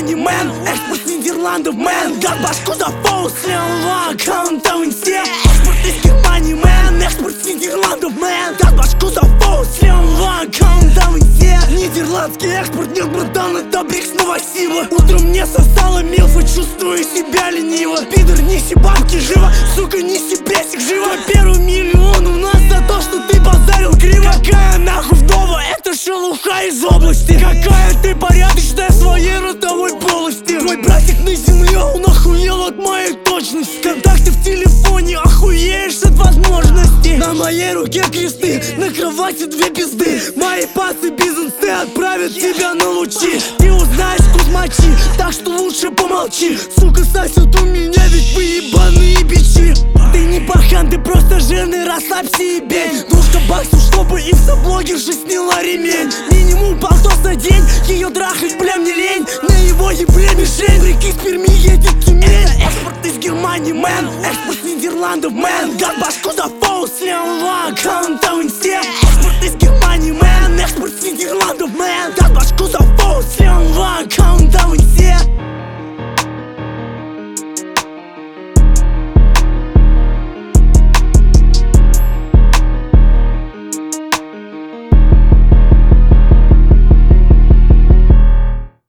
Германии, мэн. Экспорт с Нидерландов, мэн. Гад башку за фоу, слева, аккаунтов инсе. Экспорт из Германии, мэн. Экспорт с Нидерландов, мэн. Гад башку за фоу, слева, аккаунтов инсе. Нидерландский экспорт, нет, братан, это брикс новосила. Утром мне сосала милфа, чувствую себя лениво. Пидор, неси бабки живо, сука, неси бесик живо. Первый миллион у нас за то, что ты базарил криво. Какая нахуй вдова, это шелуха из области. Какая ты порядочная в своей родовой полости. Твой братик на земле, он охуел от моей точности. Контакты в телефоне, охуеешь от возможностей. На моей руке кресты, на кровати две пизды. Мои пацы бизнесы отправят тебя на лучи. Ты узнаешь кузмачи, так что лучше помолчи. Сука, сосет у меня, ведь вы ебаные бичи. Ты не пахан, ты просто жирный, расслабься и бей. Двушка баксов, чтобы инстаблогерша сняла ремень. Минимум полтос на день, ее трахать, бля, мне лень. На его ебле мишень, реки с Перми едет Тюмень. Это экспорт из Германии, мэн. Экспорт с Нидерландов, мэн. Гад башку за фоу, слева,